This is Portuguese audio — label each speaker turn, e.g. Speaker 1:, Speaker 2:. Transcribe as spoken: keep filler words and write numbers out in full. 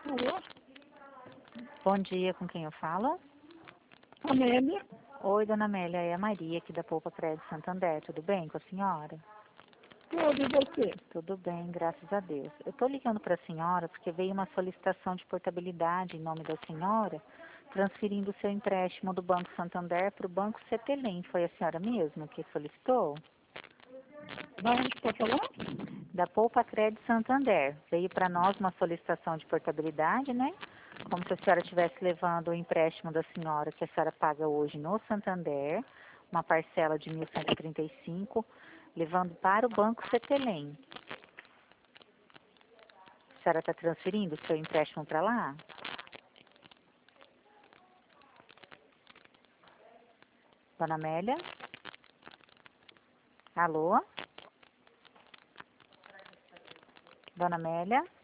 Speaker 1: Alô?
Speaker 2: Bom dia, com quem eu falo?
Speaker 1: Amélia?
Speaker 2: Oi, dona Amélia, é a Maria aqui da Poupa Crédito Santander, tudo bem com a senhora?
Speaker 1: Tudo e você?
Speaker 2: Tudo bem, graças a Deus. Eu estou ligando para a senhora porque veio uma solicitação de portabilidade em nome da senhora, transferindo o seu empréstimo do Banco Santander para o Banco Cetelem. Foi a senhora mesma que solicitou?
Speaker 1: Da onde você está falando?
Speaker 2: Da Poupa Crédito Santander. Veio para nós uma solicitação de portabilidade, né? Como se a senhora estivesse levando o empréstimo da senhora, que a senhora paga hoje no Santander, uma parcela de mil cento e trinta e cinco, levando para o Banco Cetelem. A senhora está transferindo o seu empréstimo para lá? Dona Amélia? Alô? Dona Amélia?